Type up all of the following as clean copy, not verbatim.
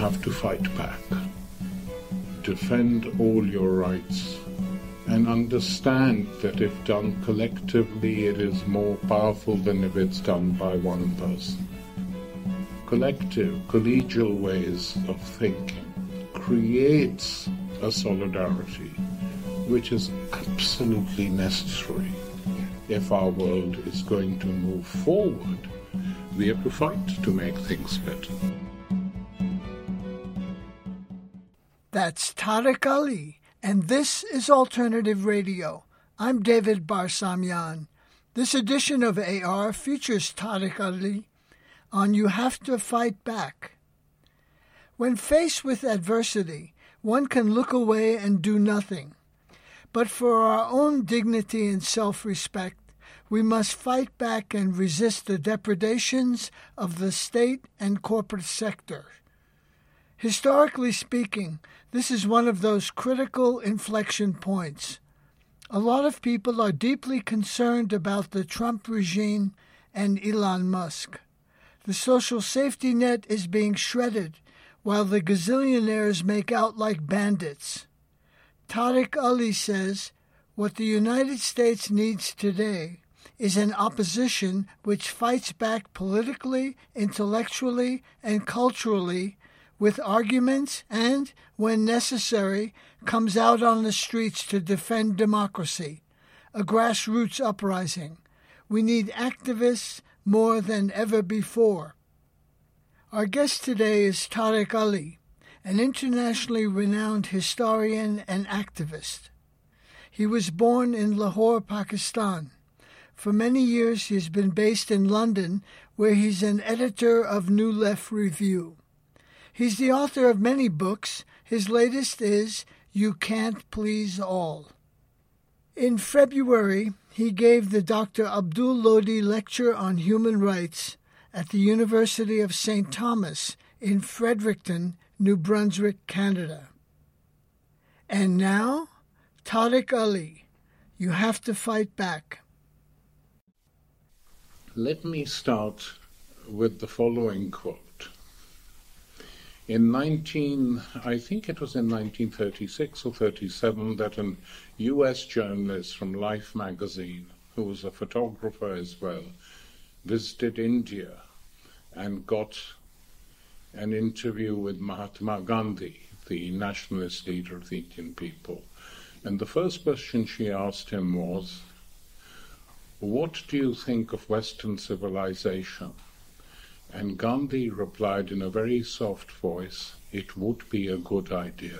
have to fight back. Defend all your rights and understand that if done collectively, it is more powerful than if it's done by one person. Collective, collegial ways of thinking creates a solidarity which is absolutely necessary. If our world is going to move forward, we have to fight to make things better. That's Tariq Ali, and this is Alternative Radio. I'm David Barsamian. This edition of AR features Tariq Ali on You Have to Fight Back. When faced with adversity, one can look away and do nothing. But for our own dignity and self-respect, we must fight back and resist the depredations of the state and corporate sector. Historically speaking, this is one of those critical inflection points. A lot of people are deeply concerned about the Trump regime and Elon Musk. The social safety net is being shredded while the gazillionaires make out like bandits. Tariq Ali says, what the United States needs today is an opposition which fights back politically, intellectually, and culturally with arguments and, when necessary, comes out on the streets to defend democracy, a grassroots uprising. We need activists more than ever before. Our guest today is Tariq Ali, an internationally renowned historian and activist. He was born in Lahore, Pakistan. For many years he has been based in London, where he's an editor of New Left Review. He's the author of many books. His latest is You Can't Please All. In February, he gave the Dr. Abdul Lodi Lecture on Human Rights at the University of St. Thomas in Fredericton, New Brunswick, Canada. And now, Tariq Ali, You Have to Fight Back. Let me start with the following quote. I think it was in 1936 or 37, that an U.S. journalist from Life magazine, who was a photographer as well, visited India and got an interview with Mahatma Gandhi, the nationalist leader of the Indian people. And the first question she asked him was, what do you think of Western civilization? And Gandhi replied in a very soft voice, it would be a good idea.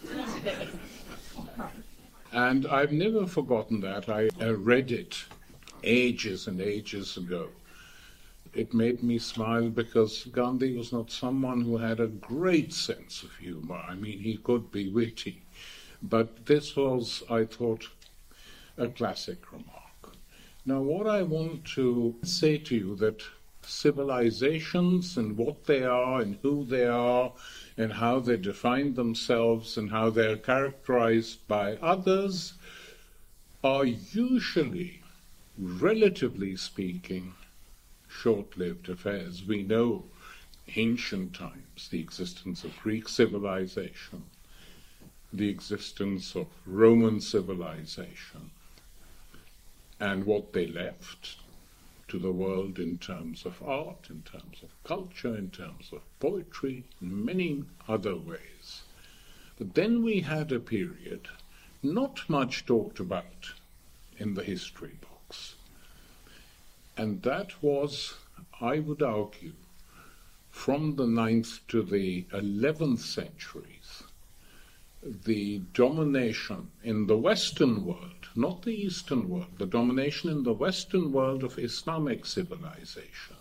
And I've never forgotten that. I read it ages and ages ago. It made me smile because Gandhi was not someone who had a great sense of humor. I mean, he could be witty. But this was, I thought, a classic remark. Now, what I want to say to you, that civilizations and what they are and who they are and how they define themselves and how they're characterized by others are usually, relatively speaking, short-lived affairs. We know ancient times, the existence of Greek civilization, the existence of Roman civilization, and what they left to the world in terms of art, in terms of culture, in terms of poetry, in many other ways. But then we had a period not much talked about in the history books. And that was, I would argue, from the 9th to the 11th centuries, the domination in the Western world, not the Eastern world, the domination in the Western world of Islamic civilization,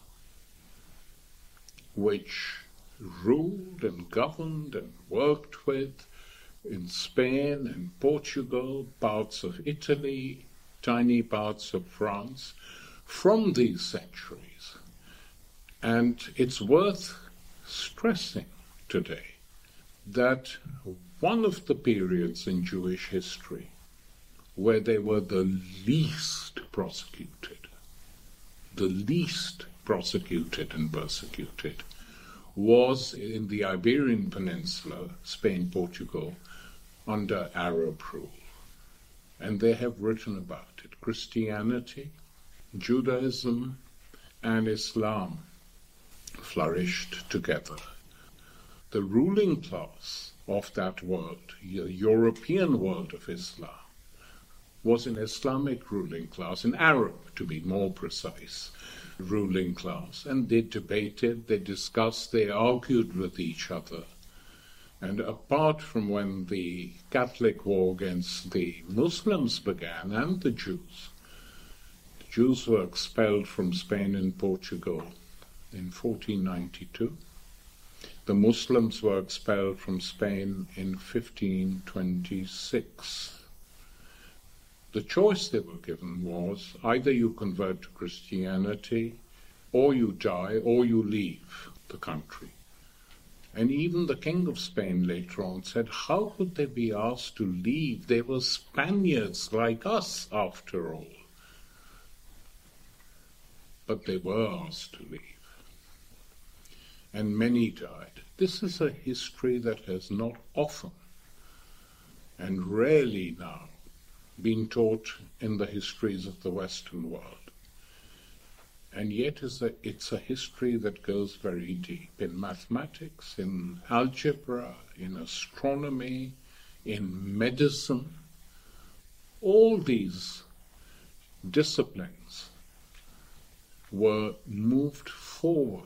which ruled and governed and worked with in Spain and Portugal, parts of Italy, tiny parts of France, from these centuries. And it's worth stressing today that one of the periods in Jewish history where they were the least prosecuted and persecuted, was in the Iberian Peninsula, Spain, Portugal, under Arab rule. And they have written about it. Christianity, Judaism, and Islam flourished together. The ruling class of that world, the European world of Islam, was an Islamic ruling class, an Arab, to be more precise, ruling class. And they debated, they discussed, they argued with each other. And apart from when the Catholic war against the Muslims began, and the Jews were expelled from Spain and Portugal in 1492. The Muslims were expelled from Spain in 1526. The choice they were given was either you convert to Christianity, or you die, or you leave the country. And even the King of Spain later on said, how could they be asked to leave? They were Spaniards like us, after all. But they were asked to leave. And many died. This is a history that has not often and rarely now been taught in the histories of the Western world. And yet it's a history that goes very deep in mathematics, in algebra, in astronomy, in medicine. All these disciplines were moved forward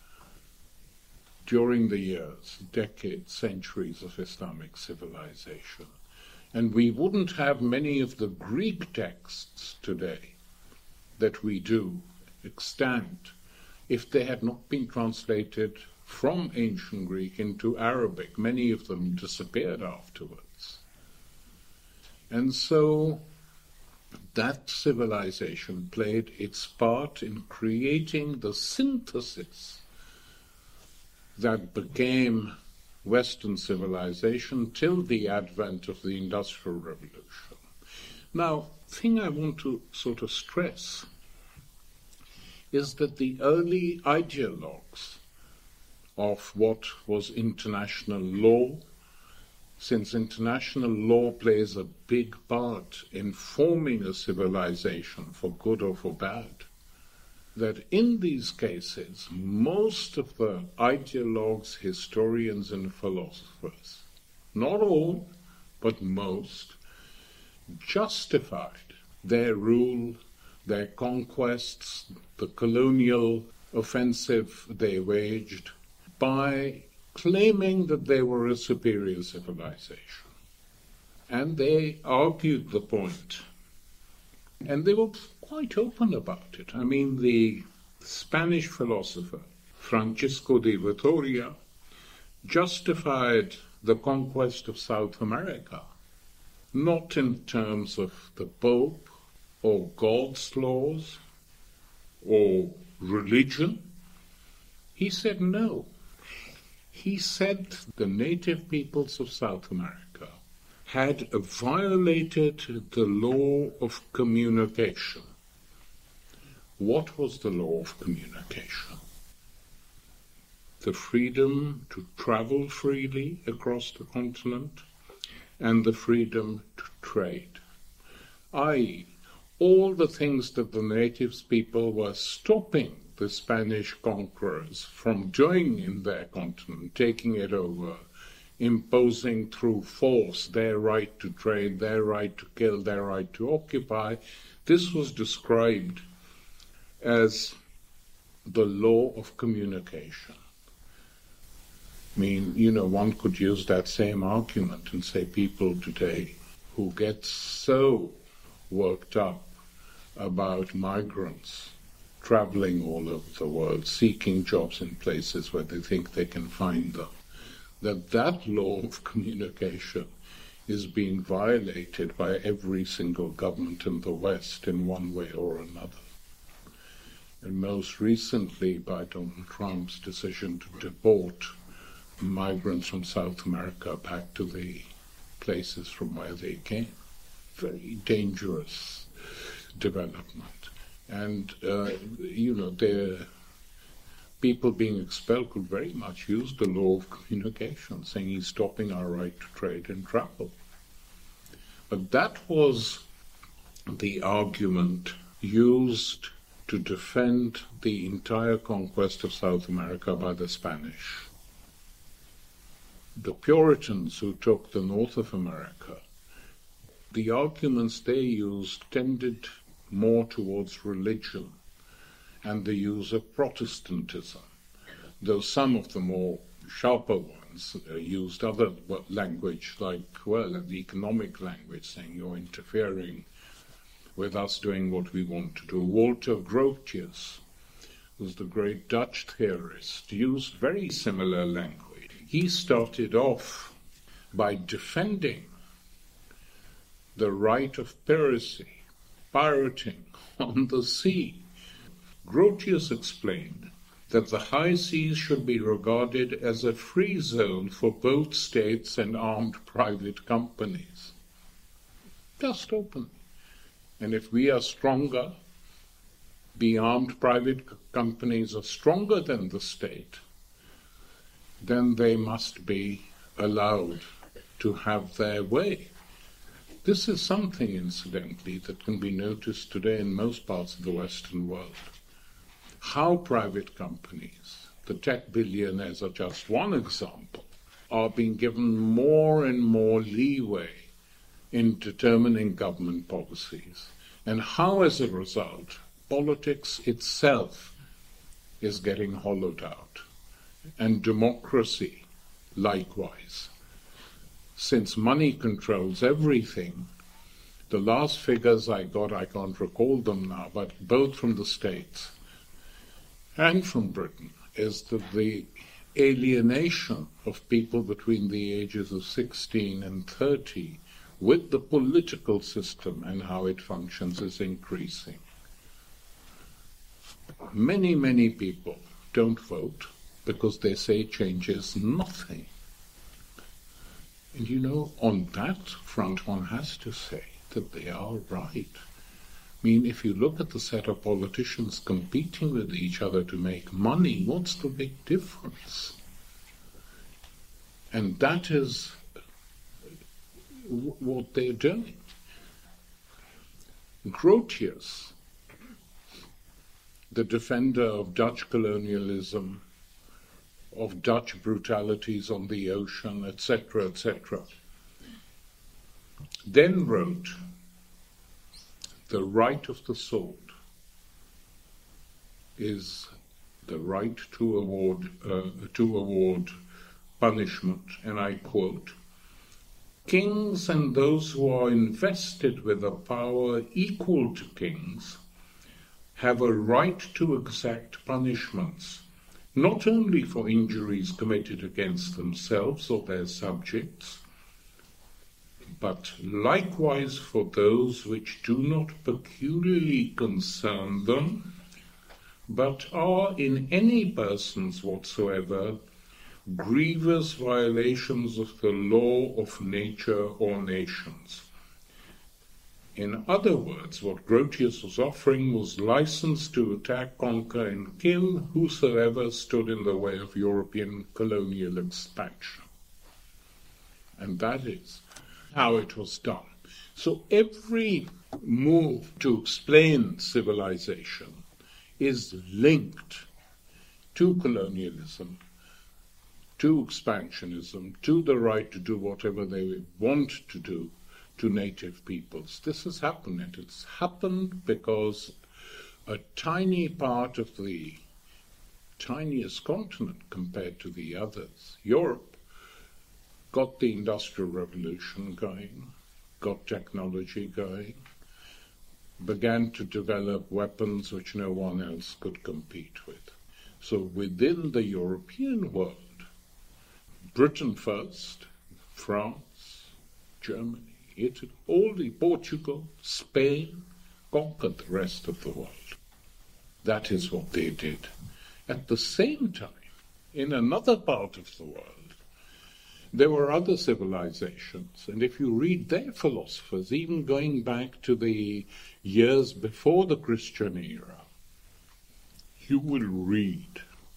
during the years, decades, centuries of Islamic civilization. And we wouldn't have many of the Greek texts today that we do extant if they had not been translated from ancient Greek into Arabic. Many of them disappeared afterwards. And so that civilization played its part in creating the synthesis that became Western civilization till the advent of the Industrial Revolution. Now, the thing I want to sort of stress is that the early ideologues of what was international law, since international law plays a big part in forming a civilization for good or for bad, that in these cases, most of the ideologues, historians, and philosophers, not all, but most, justified their rule, their conquests, the colonial offensive they waged, by claiming that they were a superior civilization. And they argued the point. And they were quite open about it. I mean, the Spanish philosopher Francisco de Vitoria justified the conquest of South America, not in terms of the Pope or God's laws or religion. He said no. He said the native peoples of South America had violated the law of communication. What was the law of communication? The freedom to travel freely across the continent and the freedom to trade, i.e., all the things that the natives people were stopping the Spanish conquerors from doing in their continent, taking it over, imposing through force their right to trade, their right to kill, their right to occupy. This was described as the law of communication. I mean, one could use that same argument and say people today who get so worked up about migrants traveling all over the world, seeking jobs in places where they think they can find them, that law of communication is being violated by every single government in the West in one way or another. And most recently by Donald Trump's decision to deport migrants from South America back to the places from where they came. Very dangerous development. And, people being expelled could very much use the law of communication, saying he's stopping our right to trade and travel. But that was the argument used to defend the entire conquest of South America by the Spanish. The Puritans who took the north of America, the arguments they used tended more towards religion and the use of Protestantism, though some of the more sharper ones used other language, like, the economic language, saying you're interfering with us doing what we want to do. Walter Grotius, who's the great Dutch theorist, used very similar language. He started off by defending the right of piracy, pirating on the sea. Grotius explained that the high seas should be regarded as a free zone for both states and armed private companies. Just open. And if we are stronger, the armed private companies are stronger than the state, then they must be allowed to have their way. This is something, incidentally, that can be noticed today in most parts of the Western world. How private companies, the tech billionaires are just one example, are being given more and more leeway in determining government policies, and how, as a result, politics itself is getting hollowed out, and democracy likewise. Since money controls everything, the last figures I got, I can't recall them now, but both from the States and from Britain, is that the alienation of people between the ages of 16 and 30 with the political system and how it functions is increasing. Many, many people don't vote because they say changes nothing. And on that front, one has to say that they are right. I mean, if you look at the set of politicians competing with each other to make money, what's the big difference? And that is what they're doing. Grotius, the defender of Dutch colonialism, of Dutch brutalities on the ocean, etc., then wrote, "The right of the sword is the right to award punishment," and I quote, "Kings and those who are invested with a power equal to kings have a right to exact punishments, not only for injuries committed against themselves or their subjects, but likewise for those which do not peculiarly concern them, but are in any persons whatsoever grievous violations of the law of nature or nations." In other words, what Grotius was offering was license to attack, conquer, and kill whosoever stood in the way of European colonial expansion. And that is how it was done. So every move to explain civilization is linked to colonialism, to expansionism, to the right to do whatever they want to do to native peoples. This has happened, and it's happened because a tiny part of the tiniest continent compared to the others, Europe, got the Industrial Revolution going, got technology going, began to develop weapons which no one else could compete with. So within the European world, Britain first, France, Germany, Italy, Portugal, Spain, conquered the rest of the world. That is what they did. At the same time, in another part of the world, there were other civilizations, and if you read their philosophers, even going back to the years before the Christian era, you will read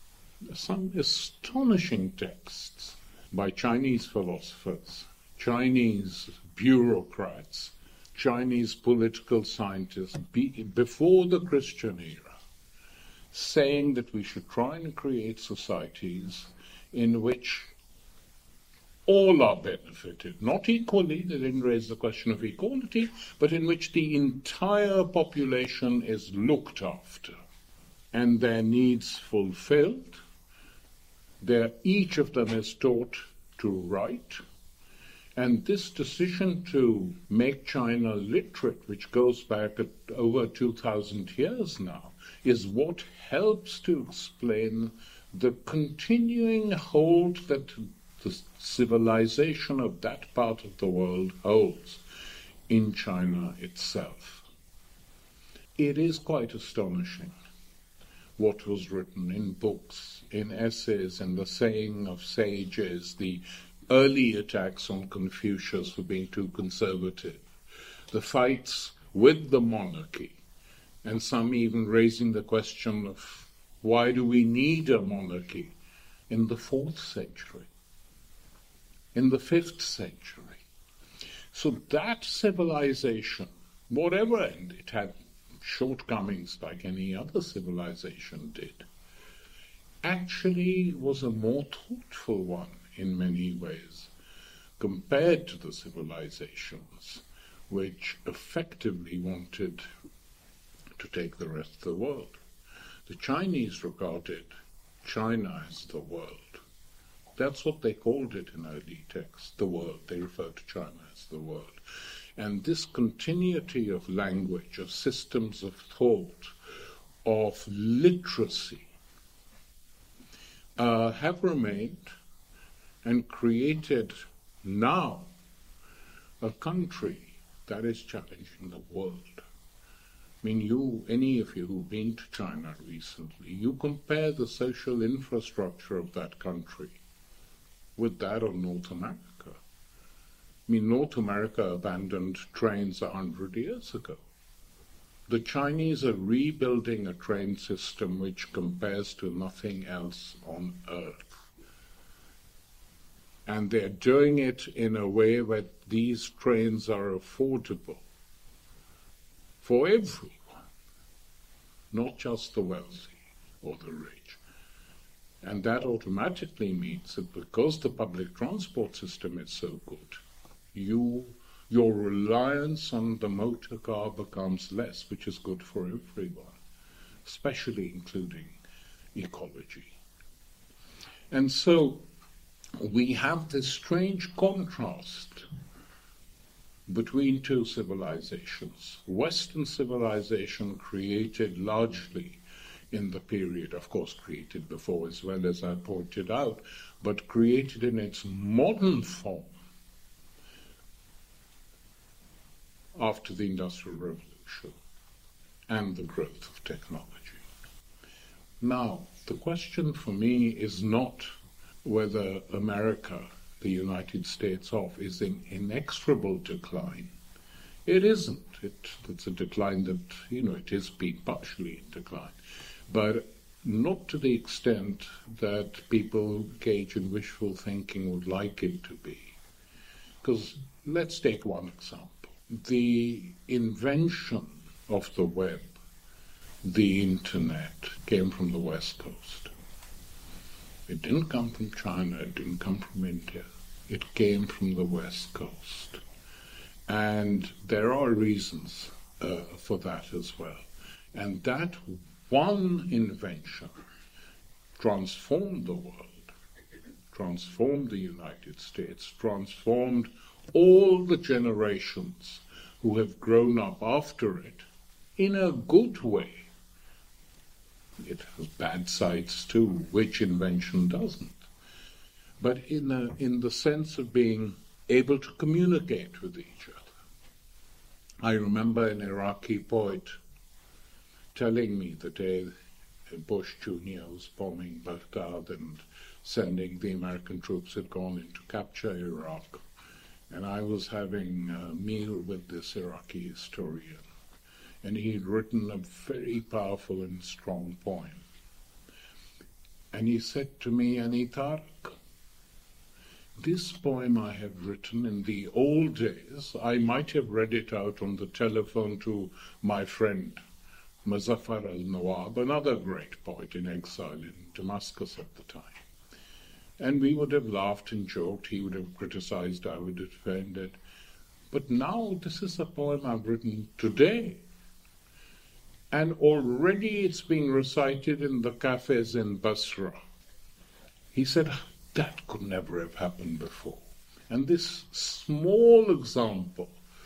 some astonishing texts by Chinese philosophers, Chinese bureaucrats, Chinese political scientists before the Christian era, saying that we should try and create societies in which all are benefited, not equally, they didn't raise the question of equality, but in which the entire population is looked after and their needs fulfilled. Each of them is taught to write, and this decision to make China literate, which goes back at over 2,000 years now, is what helps to explain the continuing hold that the civilization of that part of the world holds in China itself. It is quite astonishing what was written in books, in essays, in the saying of sages, the early attacks on Confucius for being too conservative, the fights with the monarchy, and some even raising the question of why do we need a monarchy in the 4th century, in the 5th century. So that civilization, whatever, and it had shortcomings like any other civilization did, actually was a more thoughtful one in many ways compared to the civilizations which effectively wanted to take the rest of the world. The Chinese regarded China as the world. That's what they called it in early texts, the world. They referred to China as the world. And this continuity of language, of systems of thought, of literacy, have remained and created now a country that is challenging the world. I mean, any of you who've been to China recently, you compare the social infrastructure of that country with that of North America. I mean, North America abandoned trains 100 years ago. The Chinese are rebuilding a train system which compares to nothing else on earth. And they're doing it in a way where these trains are affordable for everyone, not just the wealthy or the rich. And that automatically means that because the public transport system is so good, your reliance on the motor car becomes less, which is good for everyone, especially including ecology. And so we have this strange contrast between two civilizations. Western civilization created largely in the period, of course created before as well, as I pointed out, but created in its modern form after the Industrial Revolution and the growth of technology. Now, the question for me is not whether America, the United States is in inexorable decline. It isn't. It's a decline that, it is being partially in decline, but not to the extent that people engage in wishful thinking would like it to be. Because let's take one example. The invention of the web, the internet, came from the West Coast. It didn't come from China, it didn't come from India. It came from the West Coast. And there are reasons for that as well. And that one invention transformed the world, transformed the United States, transformed all the generations who have grown up after it in a good way. It has bad sides too, which invention doesn't. But in the sense of being able to communicate with each other. I remember an Iraqi poet telling me the day Bush Jr. was bombing Baghdad and sending the American troops had gone in to capture Iraq. And I was having a meal with this Iraqi historian. And he'd written a very powerful and strong poem. And he said to me, "Ani Tariq, this poem I have written in the old days, I might have read it out on the telephone to my friend Muzaffar al-Nawab, another great poet in exile in Damascus at the time. And we would have laughed and joked, he would have criticized, I would have defended. But now this is a poem I've written today. And already it's being recited in the cafes in Basra." He said, "That could never have happened before." And this small example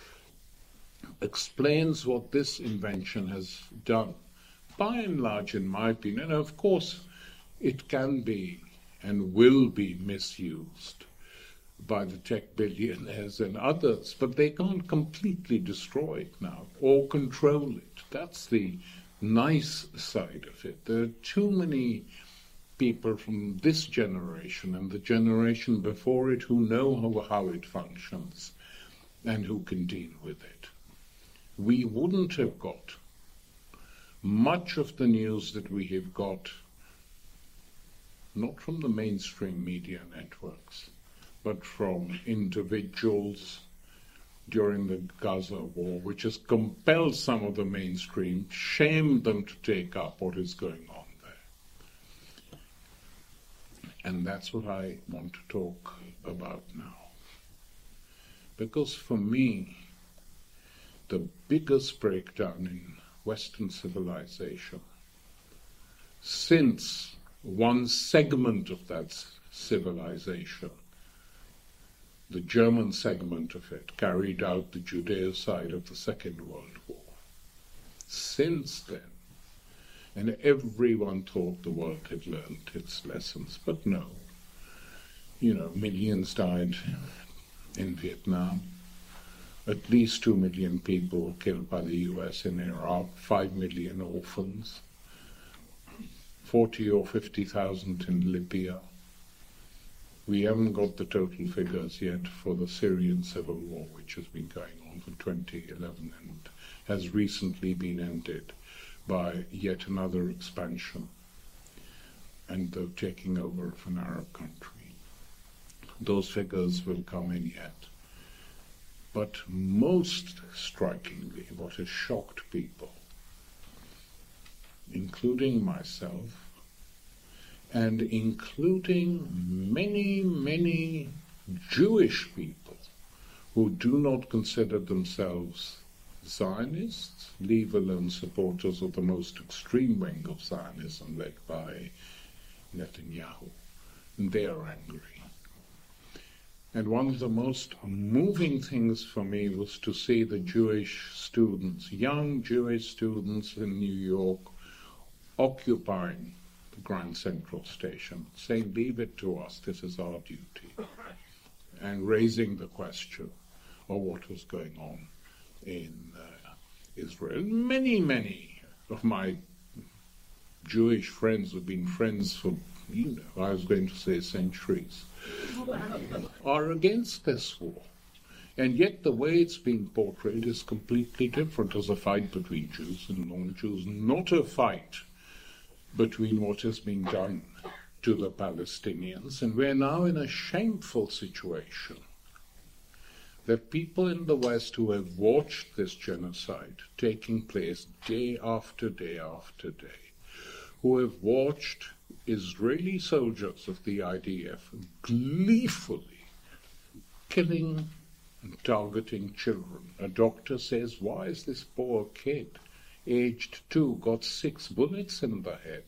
explains what this invention has done. By and large, in my opinion, and of course, it can be and will be misused by the tech billionaires and others, but they can't completely destroy it now or control it. That's the nice side of it. There are too many people from this generation and the generation before it who know how it functions and who can deal with it. We wouldn't have got much of the news that we have got, not from the mainstream media networks, but from individuals during the Gaza war, which has compelled some of the mainstream, shamed them to take up what is going on there. And that's what I want to talk about now. Because for me, the biggest breakdown in Western civilization, since one segment of that civilization, the German segment of it, carried out the Judeocide of the Second World War. Since then, and everyone thought the world had learned its lessons, but no. Millions died in Vietnam. At least 2 million people were killed by the US in Iraq, 5 million orphans, 40 or 50,000 in Libya. We haven't got the total figures yet for the Syrian civil war, which has been going on from 2011 and has recently been ended by yet another expansion and the taking over of an Arab country. Those figures will come in yet. But most strikingly, what has shocked people, including myself, and including many, many Jewish people who do not consider themselves Zionists, leave alone supporters of the most extreme wing of Zionism led by Netanyahu. And they are angry. And one of the most moving things for me was to see the Jewish students, young Jewish students in New York, occupying the Grand Central Station, saying, "Leave it to us, this is our duty," and raising the question of what was going on in Israel. Many, many of my Jewish friends who've been friends for, I was going to say centuries, are against this war. And yet the way it's being portrayed is completely different as a fight between Jews and non-Jews, not a fight between what is being done to the Palestinians. And we're now in a shameful situation that people in the West who have watched this genocide taking place day after day after day, who have watched Israeli soldiers of the IDF gleefully killing and targeting children. A doctor says, "Why is this poor kid, aged 2, got 6 bullets in the head?"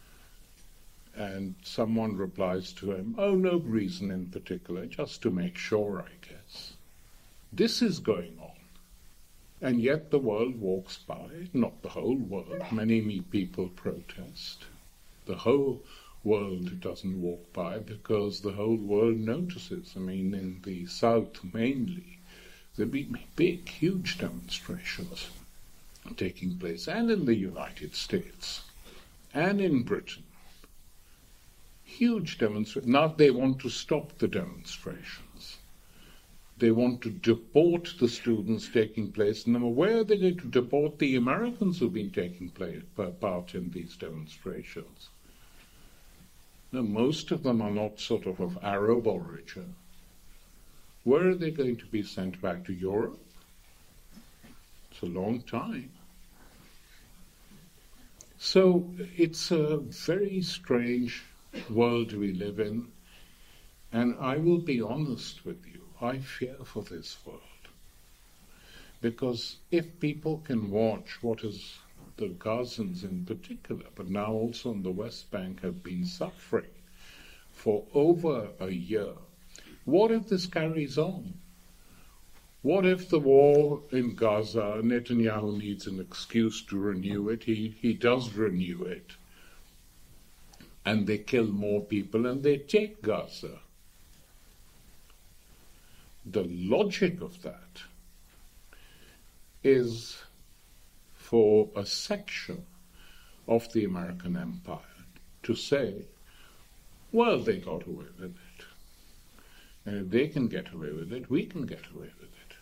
And someone replies to him, "Oh, no reason in particular, just to make sure, I guess." This is going on. And yet the world walks by, not the whole world. Many people protest. The whole world doesn't walk by because the whole world notices. I mean, in the South mainly, there have been big, huge demonstrations taking place, and in the United States, and in Britain. Huge demonstrations. Now they want to stop the demonstrations. They want to deport the students taking place. And where are they going to deport the Americans who've been taking part in these demonstrations? No, most of them are not sort of Arab origin. Where are they going to be sent back to Europe? It's a long time. So it's a very strange world we live in, and I will be honest with you, I fear for this world. Because if people can watch what is the Gazans in particular, but now also on the West Bank, have been suffering for over a year, what if this carries on? What if the war in Gaza, Netanyahu needs an excuse to renew it, he does renew it, and they kill more people and they take Gaza? The logic of that is for a section of the American empire to say, well, they got away with it. And if they can get away with it, we can get away with it.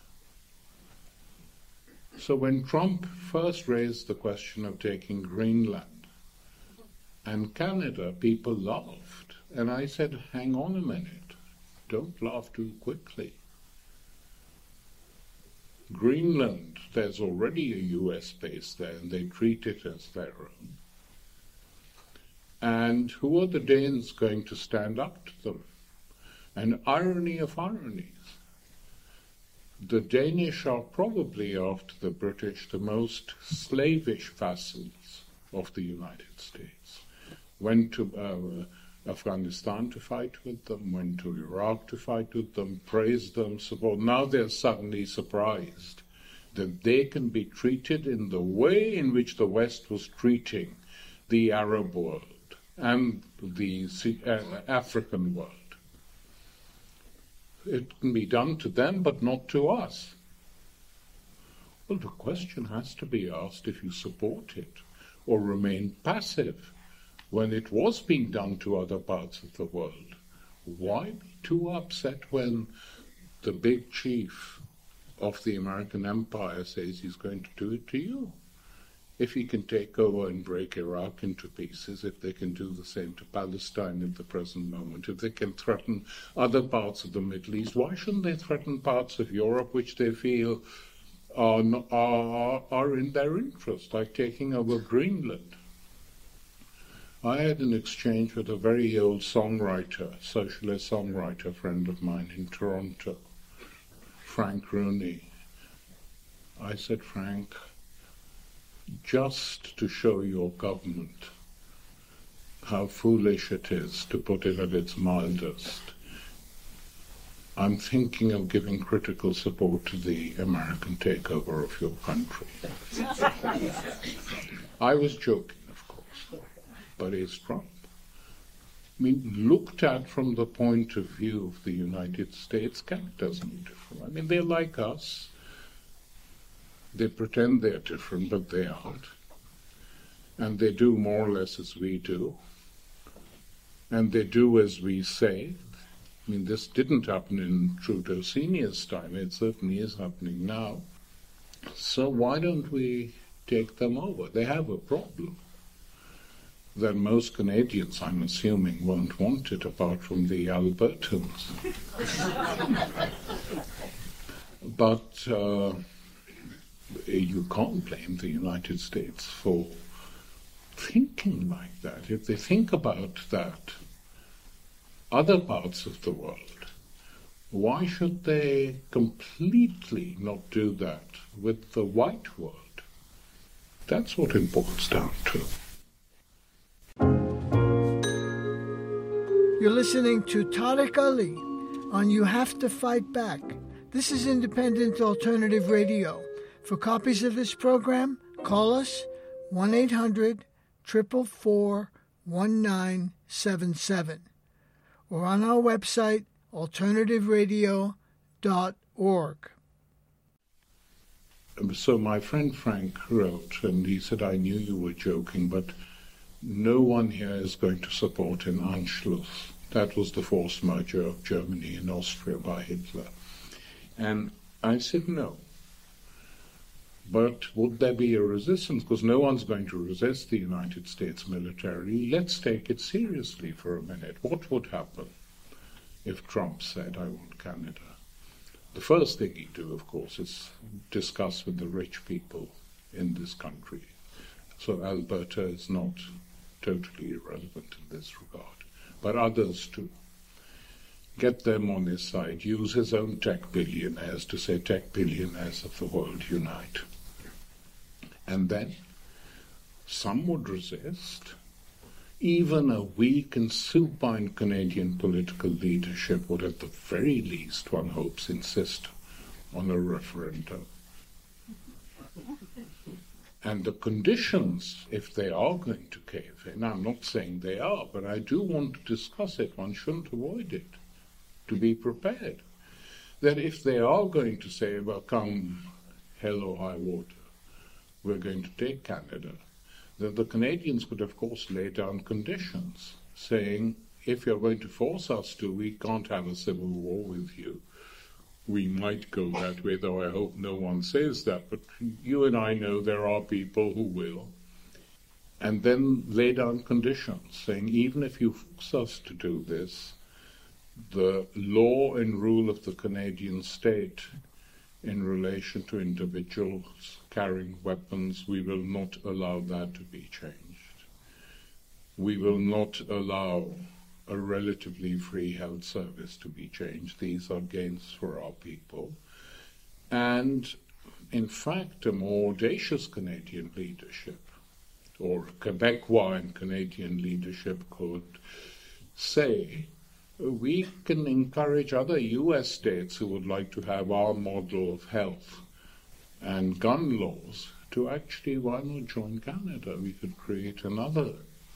So when Trump first raised the question of taking Greenland and Canada, people laughed. And I said, hang on a minute, don't laugh too quickly. Greenland, there's already a US base there, and they treat it as their own. And who are the Danes going to stand up to them? An irony of ironies. The Danish are probably, after the British, the most slavish vassals of the United States. Went to Afghanistan to fight with them, went to Iraq to fight with them, praised them, support. Now they're suddenly surprised that they can be treated in the way in which the West was treating the Arab world and the African world. It can be done to them, but not to us. Well, the question has to be asked if you support it or remain passive when it was being done to other parts of the world. Why be too upset when the big chief of the American empire says he's going to do it to you? If he can take over and break Iraq into pieces, if they can do the same to Palestine at the present moment, if they can threaten other parts of the Middle East, why shouldn't they threaten parts of Europe which they feel are in their interest, like taking over Greenland? I had an exchange with a very old songwriter, socialist songwriter friend of mine in Toronto, Frank Rooney. I said, Frank, just to show your government how foolish it is, to put it at its mildest, I'm thinking of giving critical support to the American takeover of your country. I was joking, of course, but it's Trump. I mean, looked at from the point of view of the United States, Canada's no different. I mean, they're like us. They pretend they're different, but they aren't. And they do more or less as we do. And they do as we say. I mean, this didn't happen in Trudeau Sr.'s time. It certainly is happening now. So why don't we take them over? They have a problem that most Canadians, I'm assuming, won't want it, apart from the Albertans. But you can't blame the United States for thinking like that. If they think about that, other parts of the world, why should they completely not do that with the white world? That's what it boils down to. You're listening to Tariq Ali on You Have to Fight Back. This is Independent Alternative Radio. For copies of this program, call us 1-800-444-1977 or on our website, alternativeradio.org. So my friend Frank wrote, and he said, I knew you were joking, but no one here is going to support an Anschluss. That was the forced merger of Germany and Austria by Hitler. And I said, no. But would there be a resistance? Because no one's going to resist the United States militarily. Let's take it seriously for a minute. What would happen if Trump said, I want Canada? The first thing he'd do, of course, is discuss with the rich people in this country. So Alberta is not totally irrelevant in this regard, but others too. Get them on his side, use his own tech billionaires to say, tech billionaires of the world, unite. And then some would resist. Even a weak and supine Canadian political leadership would at the very least, one hopes, insist on a referendum. And the conditions, if they are going to cave in, I'm not saying they are, but I do want to discuss it, one shouldn't avoid it, to be prepared, that if they are going to say, well, come hell or high water, we're going to take Canada, that the Canadians could, of course, lay down conditions, saying, if you're going to force us to, we can't have a civil war with you. We might go that way, though I hope no one says that, but you and I know there are people who will. And then lay down conditions, saying, even if you force us to do this, the law and rule of the Canadian state in relation to individuals carrying weapons, we will not allow that to be changed. We will not allow a relatively free health service to be changed. These are gains for our people. And, in fact, a more audacious Canadian leadership, or Quebecois and Canadian leadership, could say, we can encourage other U.S. states who would like to have our model of health and gun laws to actually, why not join Canada? We could create another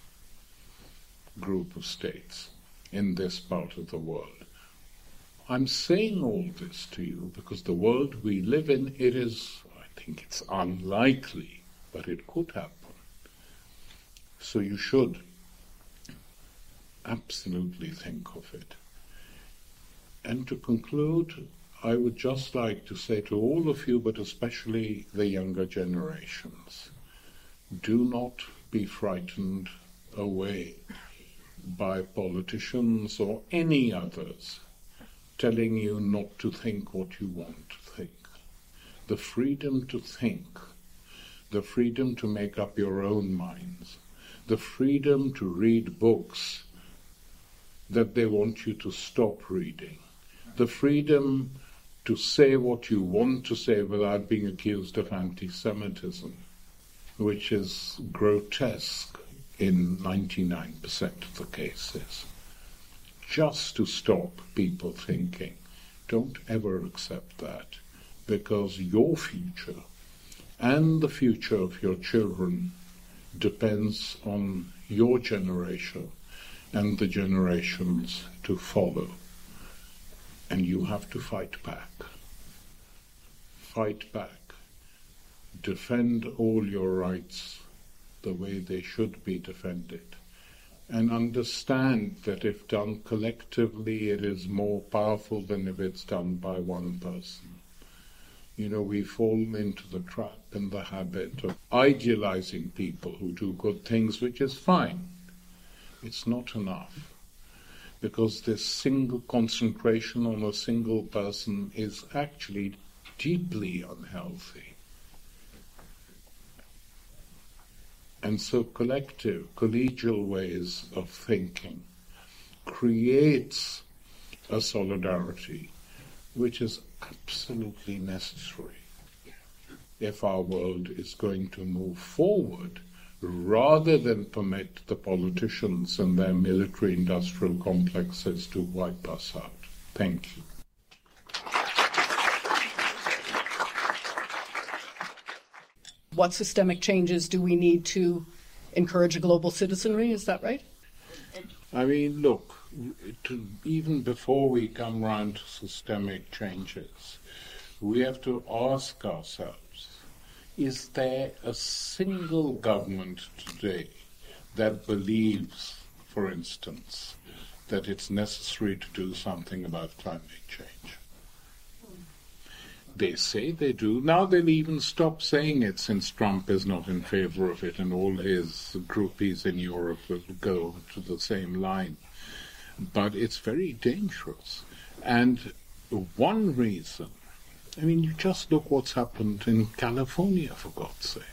group of states in this part of the world. I'm saying all this to you because the world we live in, it is, I think it's unlikely, but it could happen. So you should absolutely think of it. And to conclude, I would just like to say to all of you, but especially the younger generations, do not be frightened away by politicians or any others telling you not to think what you want to think. The freedom to think, the freedom to make up your own minds, the freedom to read books that they want you to stop reading, the freedom to say what you want to say without being accused of anti-Semitism, which is grotesque in 99% of the cases. Just to stop people thinking. Don't ever accept that, because your future and the future of your children depends on your generation and the generations to follow. And you have to fight back. Fight back. Defend all your rights the way they should be defended. And understand that if done collectively, it is more powerful than if it's done by one person. You know, we fall into the trap and the habit of idealizing people who do good things, which is fine. It's not enough, because this single concentration on a single person is actually deeply unhealthy. And so collective, collegial ways of thinking creates a solidarity which is absolutely necessary if our world is going to move forward, rather than permit the politicians and their military-industrial complexes to wipe us out. Thank you. What systemic changes do we need to encourage a global citizenry? Is that right? I mean, look, even before we come round to systemic changes, we have to ask ourselves, is there a single government today that believes, for instance, that it's necessary to do something about climate change? They say they do. Now they'll even stop saying it since Trump is not in favor of it, and all his groupies in Europe will go to the same line. But it's very dangerous. And one reason, I mean, you just look what's happened in California, for God's sake.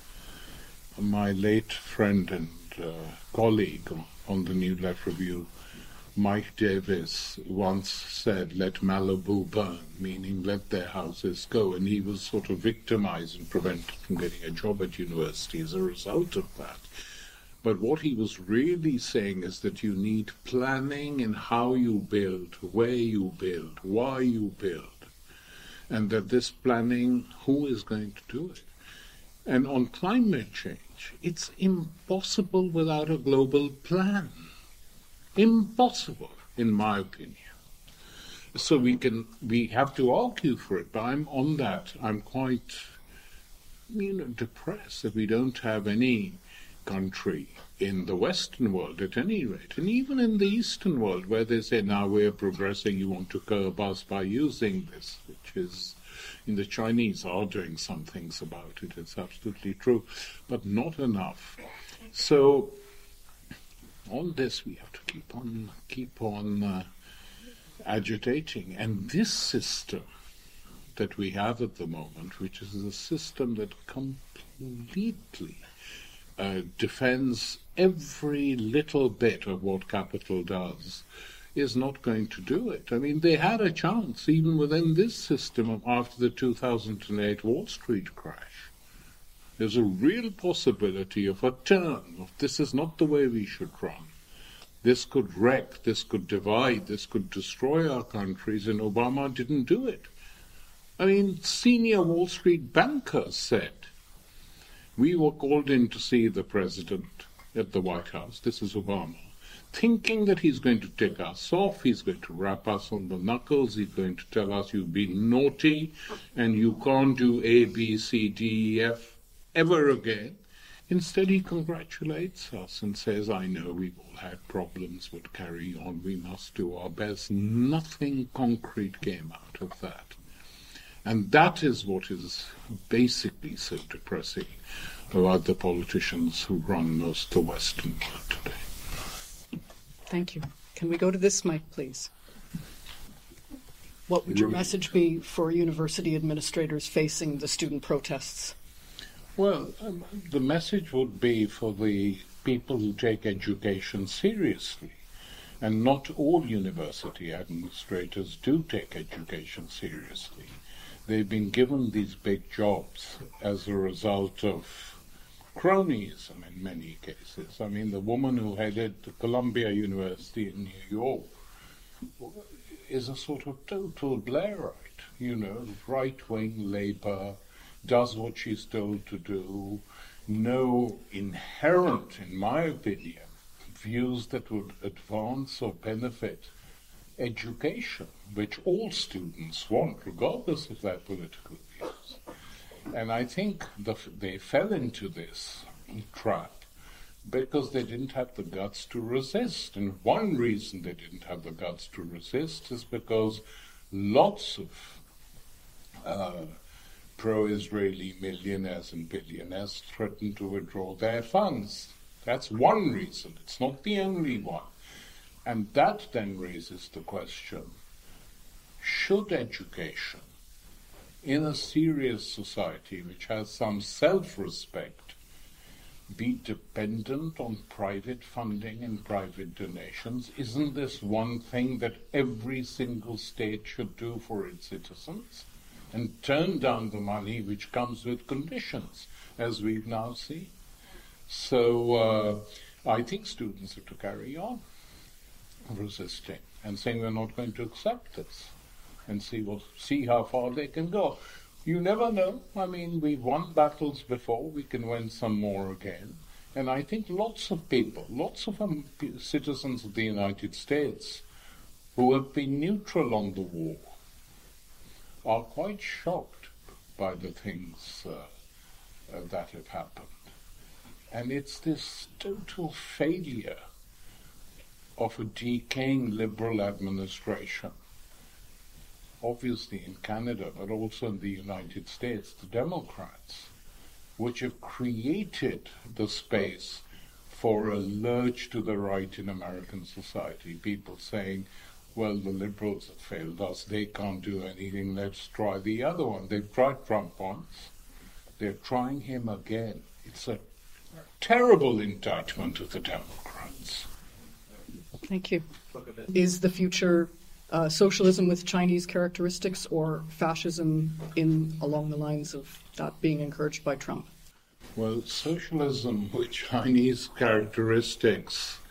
My late friend and colleague on the New Left Review, Mike Davis, once said, "Let Malibu burn," meaning let their houses go, and he was sort of victimized and prevented from getting a job at university as a result of that. But what he was really saying is that you need planning in how you build, where you build, why you build, and that this planning, who is going to do it? And on climate change, it's impossible without a global plan. Impossible, in my opinion. So we have to argue for it, but I'm quite, depressed that we don't have any country in the Western world, at any rate, and even in the Eastern world, where they say, now we're progressing, you want to curb us by using this, which is, the Chinese are doing some things about it, it's absolutely true, but not enough. So on this we have to keep on agitating. And this system that we have at the moment, which is a system that completely defends every little bit of what capital does, is not going to do it. I mean, they had a chance, even within this system, after the 2008 Wall Street crash. There's a real possibility of a turn, of this is not the way we should run. This could wreck, this could divide, this could destroy our countries, and Obama didn't do it. I mean, senior Wall Street bankers said, we were called in to see the president at the White House, this is Obama, thinking that he's going to take us off, he's going to rap us on the knuckles, he's going to tell us you've been naughty and you can't do A, B, C, D, E, F ever again. Instead, he congratulates us and says, I know we've all had problems, but carry on, we must do our best. Nothing concrete came out of that. And that is what is basically so depressing about the politicians who run most of the Western world today. Thank you. Can we go to this mic, please? What would your message be for university administrators facing the student protests? Well, the message would be for the people who take education seriously, and not all university administrators do take education seriously. They've been given these big jobs as a result of cronyism in many cases. I mean, the woman who headed Columbia University in New York is a sort of total Blairite, right-wing labor, does what she's told to do, no inherent, in my opinion, views that would advance or benefit education, which all students want, regardless of their political views. And I think they fell into this trap because they didn't have the guts to resist. And one reason they didn't have the guts to resist is because lots of pro-Israeli millionaires and billionaires threatened to withdraw their funds. That's one reason. It's not the only one. And that then raises the question, should education in a serious society which has some self-respect be dependent on private funding and private donations? Isn't this one thing that every single state should do for its citizens? And turn down the money which comes with conditions, as we've now seen. So I think students have to carry on resisting and saying we're not going to accept this, and see how far they can go. You never know. I mean, we've won battles before, we can win some more again. And I think lots of people, citizens of the United States who have been neutral on the war, are quite shocked by the things that have happened. And it's this total failure of a decaying liberal administration obviously in Canada, but also in the United States, the Democrats, which have created the space for a lurch to the right in American society. People saying, well, the liberals have failed us, they can't do anything, let's try the other one. They've tried Trump once, they're trying him again. It's a terrible indictment of the Democrats. Thank you. Is the future socialism with Chinese characteristics or fascism along the lines of that being encouraged by Trump? Well, socialism with Chinese characteristics,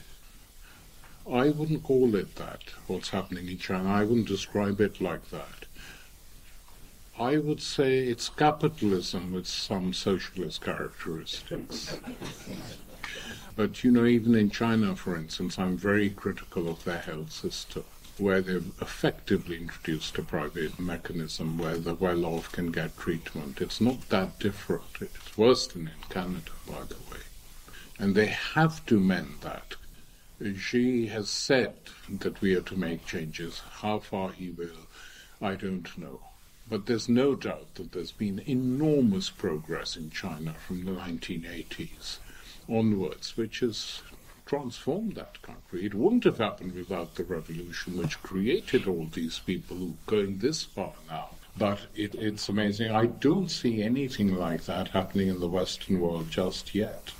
I wouldn't call it that, what's happening in China. I wouldn't describe it like that. I would say it's capitalism with some socialist characteristics. But, even in China, for instance, I'm very critical of their health system, where they've effectively introduced a private mechanism where the well-off can get treatment. It's not that different. It's worse than in Canada, by the way. And they have to mend that. Xi has said that we are to make changes. How far he will, I don't know. But there's no doubt that there's been enormous progress in China from the 1980s onwards, which has transformed that country. It wouldn't have happened without the revolution, which created all these people who are going this far now. But it's amazing. I don't see anything like that happening in the Western world just yet.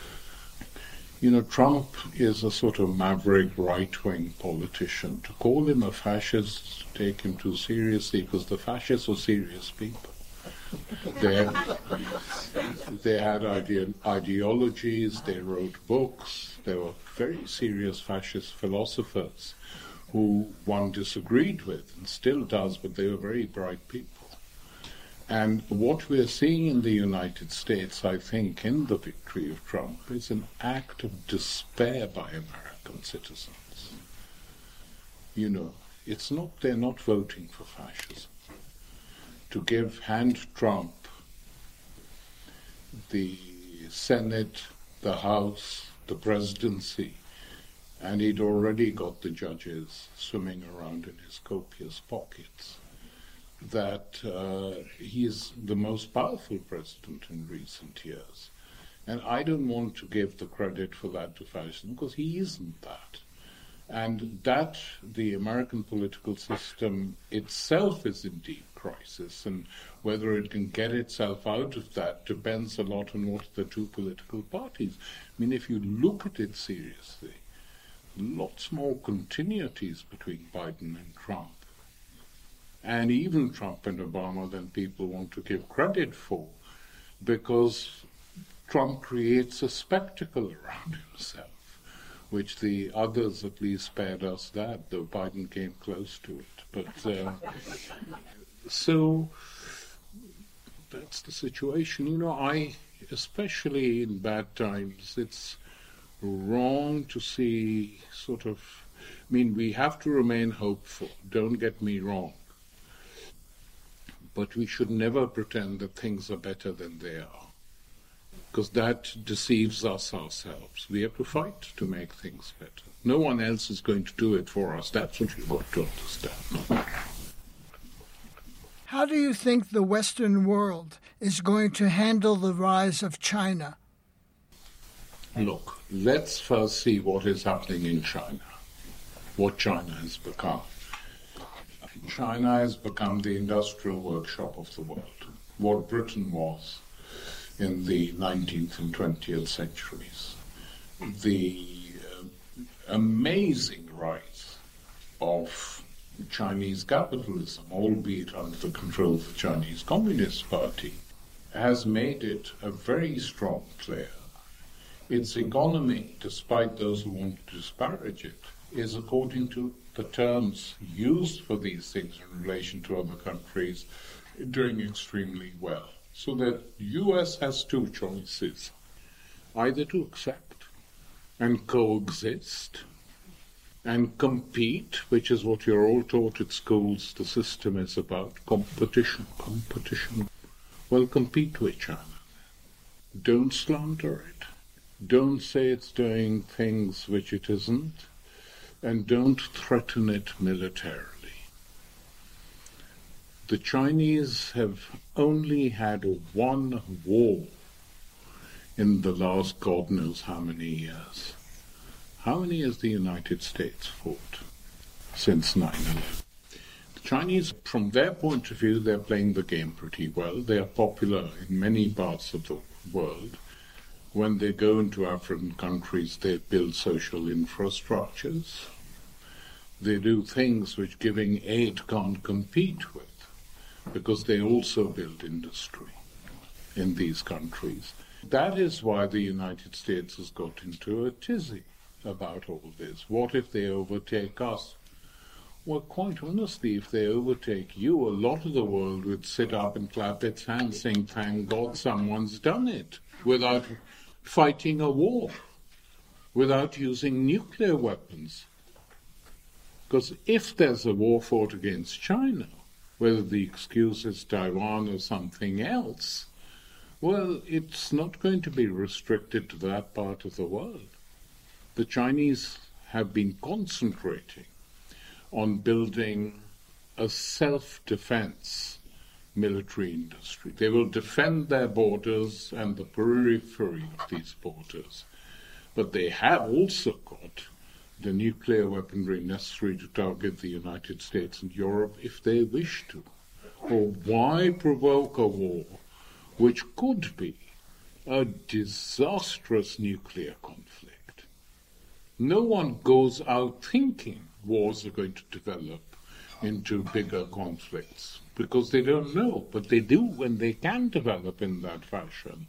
Trump is a sort of maverick right-wing politician. To call him a fascist, take him too seriously, because the fascists were serious people. They had ideologies, they wrote books, they were very serious fascist philosophers who one disagreed with and still does, but they were very bright people. And what we're seeing in the United States, I think, in the victory of Trump, is an act of despair by American citizens. They're not voting for fascism. To hand Trump the Senate, the House, the presidency, and he'd already got the judges swimming around in his copious pockets, that he's the most powerful president in recent years. And I don't want to give the credit for that to fascism, because he isn't that. And that the American political system itself is in deep crisis, and whether it can get itself out of that depends a lot on what the two political parties. If you look at it seriously, lots more continuities between Biden and Trump, and even Trump and Obama, than people want to give credit for, because Trump creates a spectacle around himself, which the others at least spared us that, though Biden came close to it. But so that's the situation. Especially in bad times, it's wrong to see we have to remain hopeful, don't get me wrong. But we should never pretend that things are better than they are, because that deceives us ourselves. We have to fight to make things better. No one else is going to do it for us. That's what you've got to understand. How do you think the Western world is going to handle the rise of China? Look, let's first see what is happening in China, what China has become. China has become the industrial workshop of the world, what Britain was in the 19th and 20th centuries. The amazing rise of Chinese capitalism, albeit under the control of the Chinese Communist Party, has made it a very strong player. Its economy, despite those who want to disparage it, is, according to the terms used for these things in relation to other countries, doing extremely well. So the US has two choices: either to accept and coexist and compete, which is what you're all taught at schools. The system is about competition. Well, compete with China. Don't slander it. Don't say it's doing things which it isn't. And don't threaten it militarily. The Chinese have only had one war in the last God knows how many years. How many has the United States fought since 9/11? The Chinese, from their point of view, they're playing the game pretty well. They are popular in many parts of the world. When they go into African countries, they build social infrastructures. They do things which giving aid can't compete with, because they also build industry in these countries. That is why the United States has got into a tizzy about all this. What if they overtake us? Well, quite honestly, if they overtake you, a lot of the world would sit up and clap its hands saying, thank God someone's done it, without fighting a war, without using nuclear weapons. Because if there's a war fought against China, whether the excuse is Taiwan or something else, well, it's not going to be restricted to that part of the world. The Chinese have been concentrating on building a self-defense military industry. They will defend their borders and the periphery of these borders. But they have also got the nuclear weaponry necessary to target the United States and Europe if they wish to. Or why provoke a war which could be a disastrous nuclear conflict? No one goes out thinking wars are going to develop into bigger conflicts, because they don't know, but they do when they can develop in that fashion.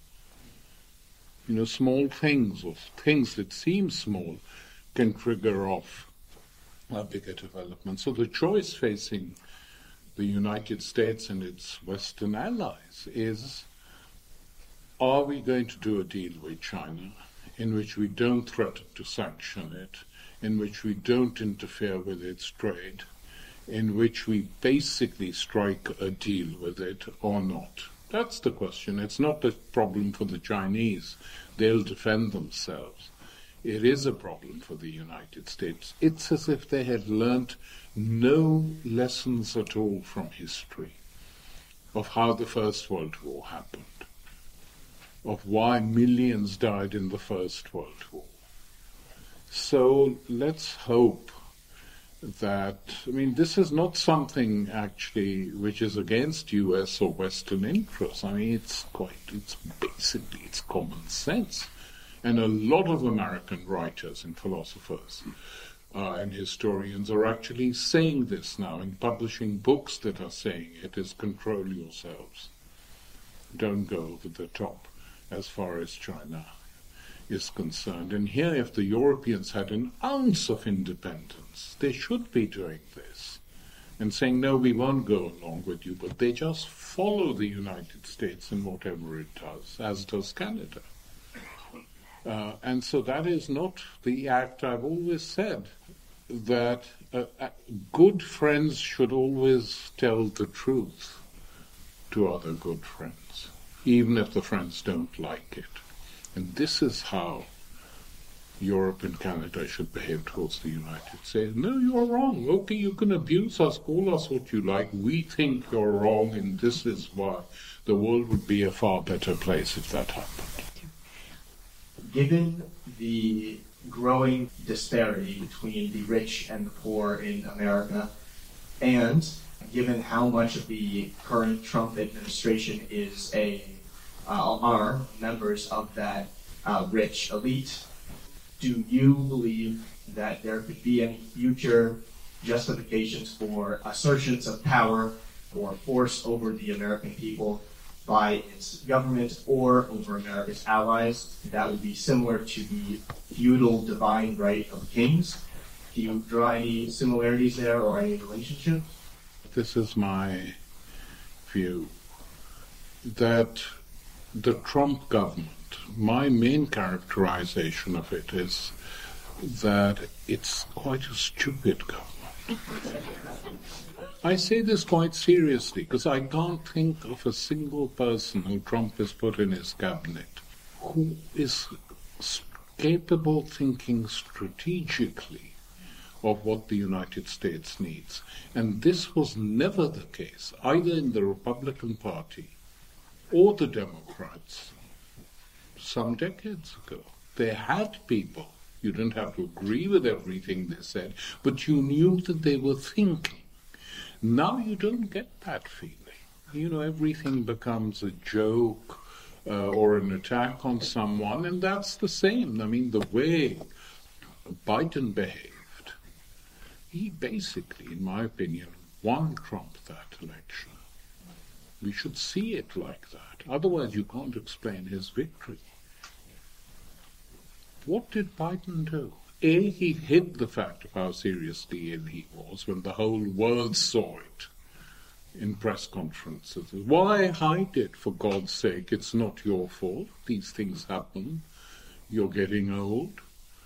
Small things, or things that seem small, can trigger off a bigger development. So the choice facing the United States and its Western allies is, are we going to do a deal with China in which we don't threaten to sanction it, in which we don't interfere with its trade, in which we basically strike a deal with it or not? That's the question. It's not a problem for the Chinese. They'll defend themselves. It is a problem for the United States. It's as if they had learnt no lessons at all from history of how the First World War happened, of why millions died in the First World War. So let's hope that, this is not something actually which is against US or Western interests. It's basically common sense. And a lot of American writers and philosophers and historians are actually saying this now and publishing books that are saying it is control yourselves. Don't go over the top as far as China is concerned. And here, if the Europeans had an ounce of independence, they should be doing this and saying, no, we won't go along with you, but they just follow the United States in whatever it does, as does Canada. And so that is not the act. I've always said that good friends should always tell the truth to other good friends, even if the friends don't like it. And this is how Europe and Canada should behave towards the United States. No, you're wrong. Okay, you can abuse us, call us what you like. We think you're wrong, and this is why the world would be a far better place if that happened. Given the growing disparity between the rich and the poor in America, and given how much of the current Trump administration are members of that rich elite, do you believe that there could be any future justifications for assertions of power or force over the American people by its government or over America's allies that would be similar to the feudal divine right of kings? Do you draw any similarities there or any relationship? This is my view, that the Trump government, my main characterization of it is that it's quite a stupid government. I say this quite seriously because I can't think of a single person who Trump has put in his cabinet who is capable of thinking strategically of what the United States needs. And this was never the case, either in the Republican Party or the Democrats some decades ago. They had people. You didn't have to agree with everything they said, but you knew that they were thinking. Now you don't get that feeling. You know, everything becomes a joke or an attack on someone, and that's the same. I mean, the way Biden behaved, he basically, in my opinion, won Trump that election. We should see it like that. Otherwise, you can't explain his victory. What did Biden do? A, he hid the fact of how seriously ill he was when the whole world saw it in press conferences. Why hide it, for God's sake? It's not your fault. These things happen. You're getting old.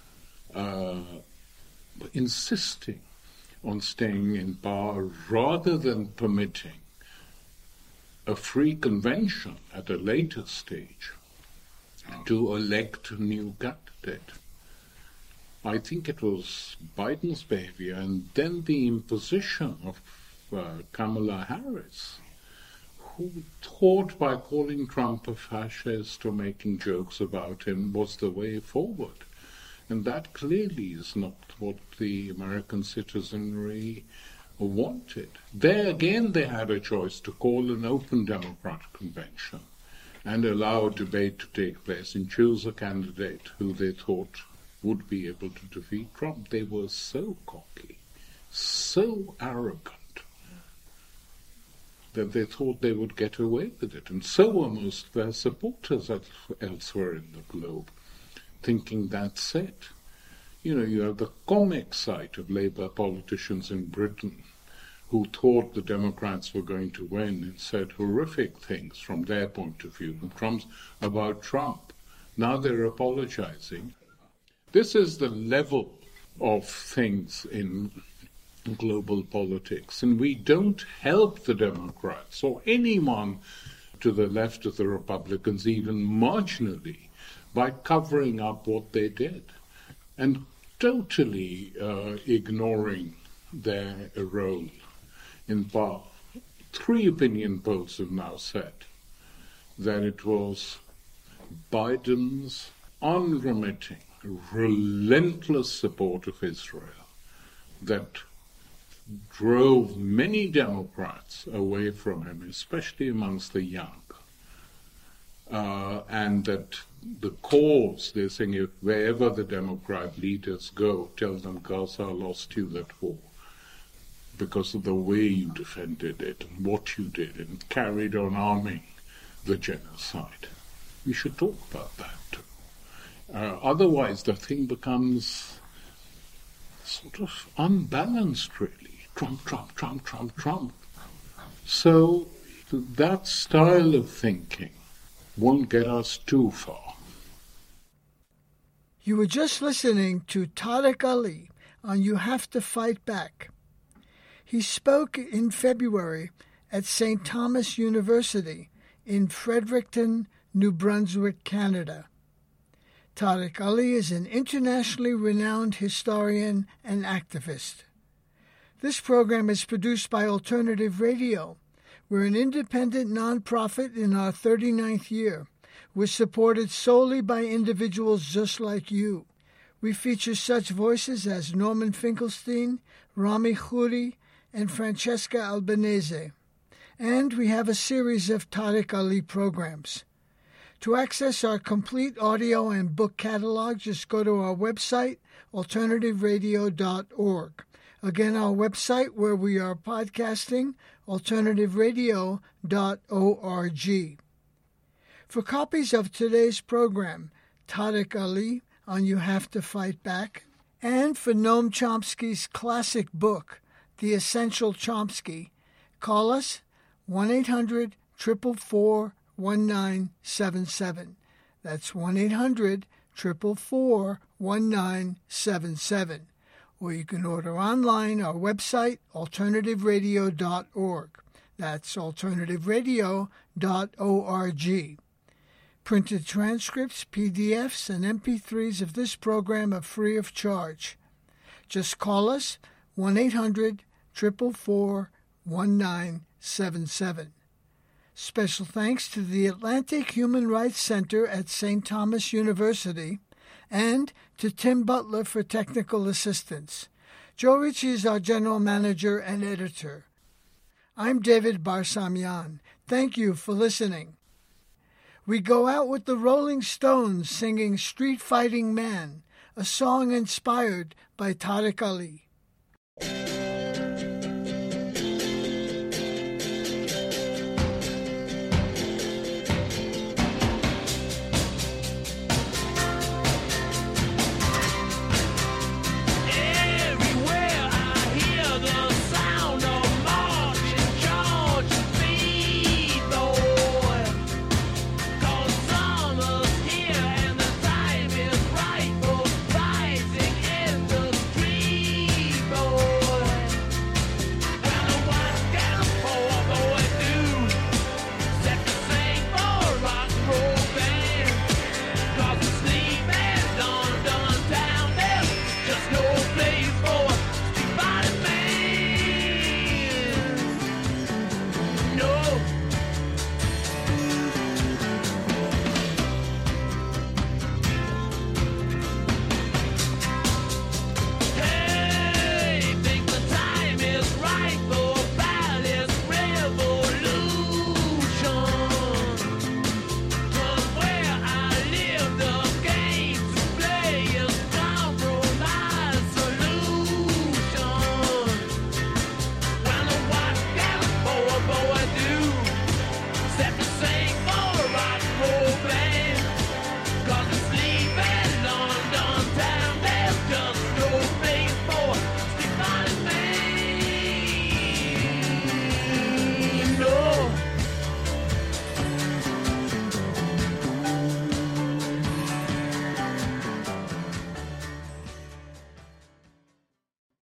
Insisting on staying in power rather than permitting a free convention at a later stage to elect a new candidate. I think it was Biden's behavior and then the imposition of Kamala Harris, who thought by calling Trump a fascist or making jokes about him was the way forward. And that clearly is not what the American citizenry wanted. There again they had a choice to call an open Democratic convention and allow a debate to take place and choose a candidate who they thought would be able to defeat Trump. They were so cocky, so arrogant, that they thought they would get away with it. And so were most of their supporters elsewhere in the globe, thinking that's it. You know, you have the comic side of Labour politicians in Britain who thought the Democrats were going to win and said horrific things from their point of view about Trump. Now they're apologizing. This is the level of things in global politics, and we don't help the Democrats or anyone to the left of the Republicans, even marginally, by covering up what they did and totally ignoring their role in power. 3 opinion polls have now said that it was Biden's unremitting, relentless support of Israel that drove many Democrats away from him, especially amongst the young. And that the cause, they're saying, if wherever the Democrat leaders go, tell them Gaza lost you that war because of the way you defended it and what you did and carried on arming the genocide. We should talk about that too. Otherwise, the thing becomes sort of unbalanced, really. Trump, Trump, Trump, Trump, Trump. So that style of thinking won't get us too far. You were just listening to Tariq Ali on You Have to Fight Back. He spoke in February at St. Thomas University in Fredericton, New Brunswick, Canada. Tariq Ali is an internationally renowned historian and activist. This program is produced by Alternative Radio. We're an independent nonprofit in our 39th year. We're supported solely by individuals just like you. We feature such voices as Norman Finkelstein, Rami Khouri, and Francesca Albanese. And we have a series of Tariq Ali programs. To access our complete audio and book catalog, just go to our website, alternativeradio.org. Again, our website where we are podcasting, alternativeradio.org. For copies of today's program, Tariq Ali on You Have to Fight Back, and for Noam Chomsky's classic book, The Essential Chomsky, call us 1-800-444-1977. That's 1-800-444-1977. Or you can order online our website, alternativeradio.org. That's alternativeradio.org. Printed transcripts, PDFs, and MP3s of this program are free of charge. Just call us 1-800-444-1977. Special thanks to the Atlantic Human Rights Center at St. Thomas University and to Tim Butler for technical assistance. Joe Ritchie is our general manager and editor. I'm David Barsamian. Thank you for listening. We go out with the Rolling Stones singing Street Fighting Man, a song inspired by Tariq Ali.